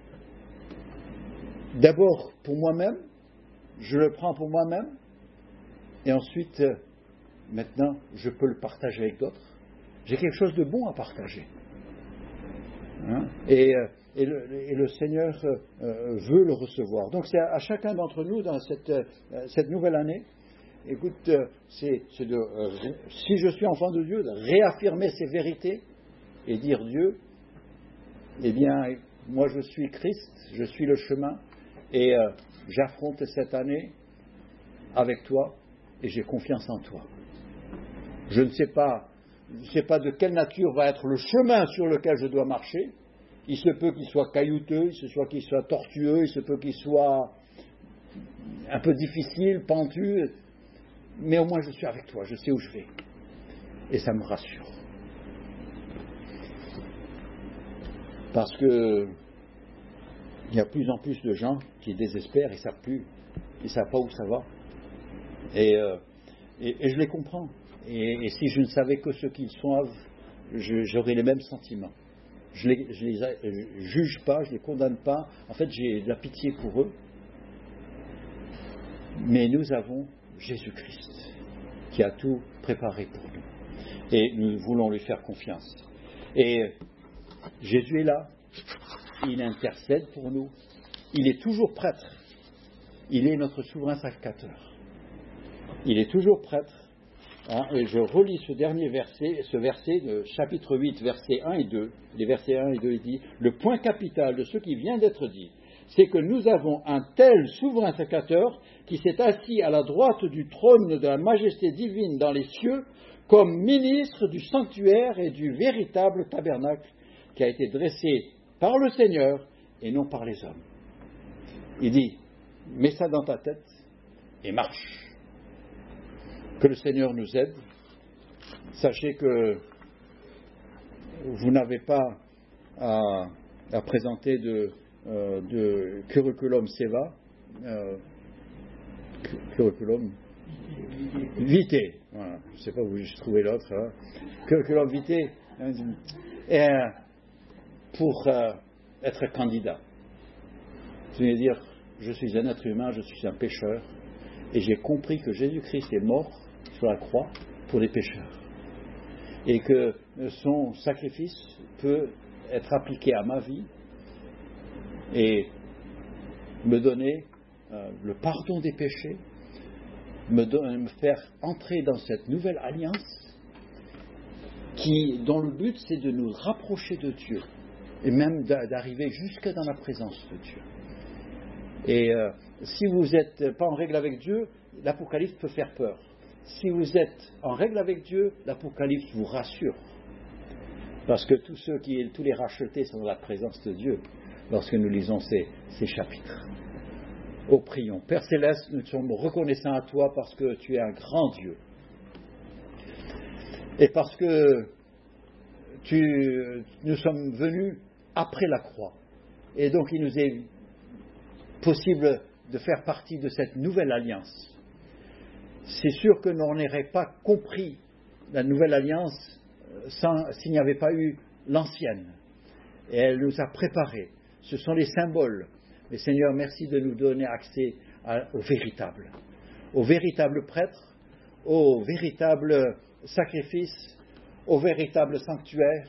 S1: D'abord pour moi-même, je le prends pour moi-même, et ensuite, maintenant, je peux le partager avec d'autres. J'ai quelque chose de bon à partager. Hein? Et, et, le, et le Seigneur euh, veut le recevoir. Donc c'est à, à chacun d'entre nous dans cette, euh, cette nouvelle année, écoute, euh, c'est, c'est de, euh, si je suis enfant de Dieu, de réaffirmer ces vérités et dire Dieu, eh bien, moi je suis Christ, je suis le chemin, et euh, j'affronte cette année avec toi, et j'ai confiance en toi. Je ne sais pas Je ne sais pas de quelle nature va être le chemin sur lequel je dois marcher. Il se peut qu'il soit caillouteux, il se peut qu'il soit tortueux, il se peut qu'il soit un peu difficile, pentu, mais au moins je suis avec toi, je sais où je vais. Et ça me rassure. Parce que il y a de plus en plus de gens qui désespèrent, ils ne savent plus, ils ne savent pas où ça va. Et, euh, et, et je les comprends. Et, et si je ne savais que ce qu'ils sont, je, j'aurais les mêmes sentiments. Je ne les, je les juge pas, je ne les condamne pas. En fait, j'ai de la pitié pour eux. Mais nous avons Jésus-Christ qui a tout préparé pour nous. Et nous voulons lui faire confiance. Et Jésus est là. Il intercède pour nous. Il est toujours prêtre. Il est notre souverain sacrificateur. Il est toujours prêtre. Hein, et je relis ce dernier verset, ce verset de chapitre huit, versets un et deux. Les versets un et deux, il dit « Le point capital de ce qui vient d'être dit, c'est que nous avons un tel souverain sacrificateur qui s'est assis à la droite du trône de la majesté divine dans les cieux comme ministre du sanctuaire et du véritable tabernacle qui a été dressé par le Seigneur et non par les hommes. » Il dit mets ça dans ta tête et marche. Que le Seigneur nous aide. Sachez que vous n'avez pas à, à présenter de, euh, de curriculum seva, euh, curriculum vitae, voilà. Je ne sais pas où j'ai trouvé l'autre, hein. Curriculum vitae, et, euh, pour euh, être candidat. C'est-à-dire dire, je suis un être humain, je suis un pécheur, et j'ai compris que Jésus-Christ est mort sur la croix pour les pécheurs. Et que son sacrifice peut être appliqué à ma vie et me donner euh, le pardon des péchés, me, don- me faire entrer dans cette nouvelle alliance qui, dont le but c'est de nous rapprocher de Dieu et même d'a- d'arriver jusque dans la présence de Dieu. Et euh, si vous n'êtes pas en règle avec Dieu, l'Apocalypse peut faire peur. Si vous êtes en règle avec Dieu, l'Apocalypse vous rassure. Parce que tous ceux qui, tous les rachetés sont dans la présence de Dieu lorsque nous lisons ces, ces chapitres. Oh, prions. Père Céleste, nous sommes reconnaissants à toi parce que tu es un grand Dieu. Et parce que tu, nous sommes venus après la croix. Et donc il nous est possible de faire partie de cette nouvelle alliance. C'est sûr que nous n'aurions pas compris la nouvelle alliance sans, s'il n'y avait pas eu l'ancienne. Et elle nous a préparés. Ce sont les symboles. Mais Seigneur, merci de nous donner accès à, au véritable. Au véritable prêtre, au véritable sacrifice, au véritable sanctuaire.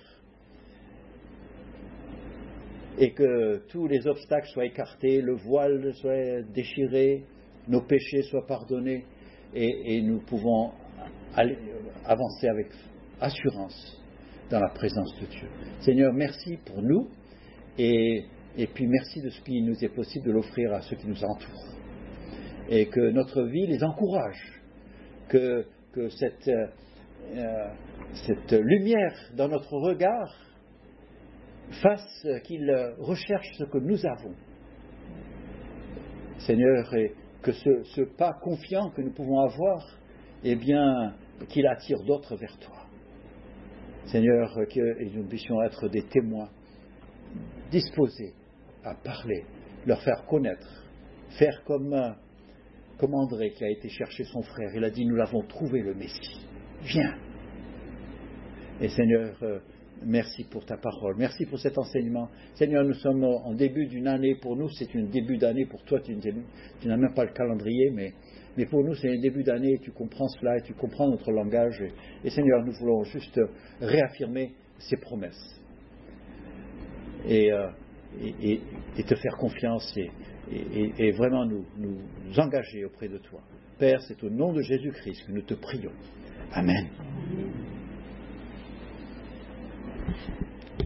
S1: Et que tous les obstacles soient écartés, le voile soit déchiré, nos péchés soient pardonnés. Et, et nous pouvons aller, avancer avec assurance dans la présence de Dieu. Seigneur, merci pour nous et, et puis merci de ce qui nous est possible de l'offrir à ceux qui nous entourent. Et que notre vie les encourage, que, que cette, euh, cette lumière dans notre regard fasse qu'ils recherchent ce que nous avons. Seigneur, et que ce, ce pas confiant que nous pouvons avoir, eh bien, qu'il attire d'autres vers toi. Seigneur, que nous puissions être des témoins disposés à parler, leur faire connaître, faire comme, comme André qui a été chercher son frère. Il a dit, nous l'avons trouvé le Messie. Viens. Et Seigneur, merci pour ta parole, merci pour cet enseignement. Seigneur, nous sommes en début d'une année, pour nous c'est un début d'année, pour toi tu, tu n'as même pas le calendrier, mais, mais pour nous c'est un début d'année, tu comprends cela et tu comprends notre langage. Et, et Seigneur, nous voulons juste réaffirmer ces promesses et, euh, et, et, et te faire confiance et, et, et vraiment nous, nous engager auprès de toi. Père, c'est au nom de Jésus-Christ que nous te prions. Amen.